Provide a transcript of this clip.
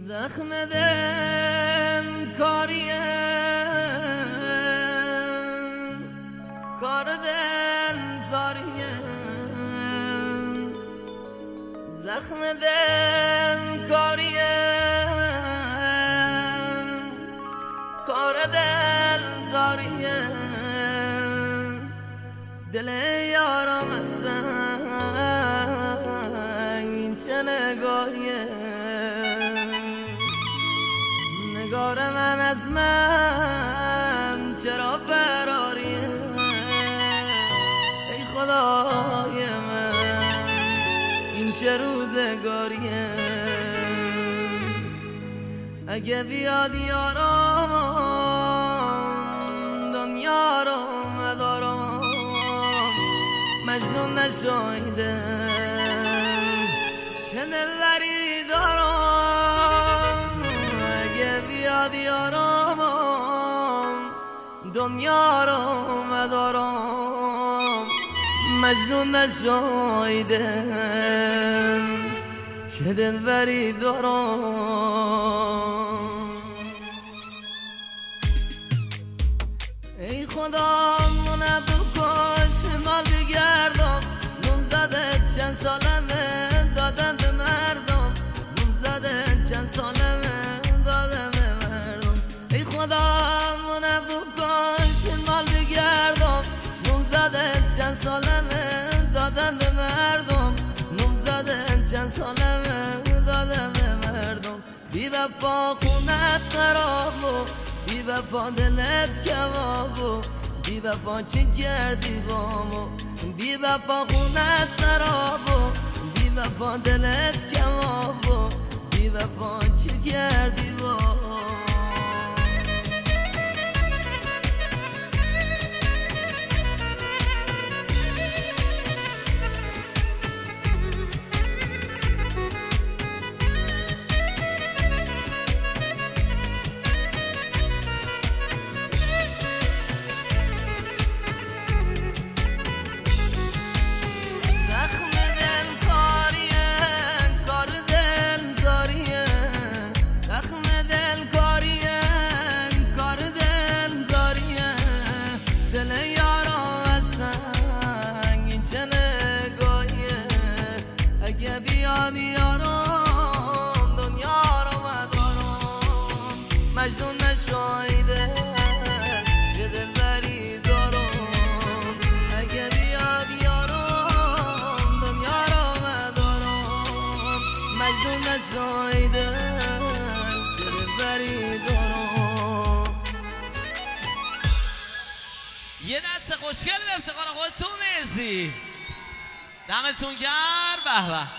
زخم دل کاریه، کار دل زاریه. زخم دل کاریه، کار دل زاریه. دل یارم از سنگ این چه نگاهیه. نگار من از من چرا فراریه. ای خدای من این چه روزگاریه. اگه بیاد یارم دنیا رو مدارم، مجنون نشایدم چه دلبری دارم. اگه بیاد یارم دنیا رو مدارم، مجنون نشایدم چه دلبری دارم. ای خدا منو بکش مال بگردم، نون زده چند سالمه دادم به مردم، نون زده چند سالمه دادم به مردم. ای خدا منو بکش مال بگردم، نون زده چند سالمه دادم به مردم، نون زده چند سالمه دادم به مردم. بی وفا خونت خرابو، بی وفا دلت کبابو، بی وفا چی کردی بامو. بی وفا خونت خرابو، بی وفا دلت کبابو، بی وفا چی کردی بامو. مجنون نشایده چه دلبری دارم. اگه بیاد یارم دنیا رو مدارم، مجنون نشایده چه دلبری دارم. یه دست خوشگل به افتخار خودتون مرسی، دمتون گرم. به به.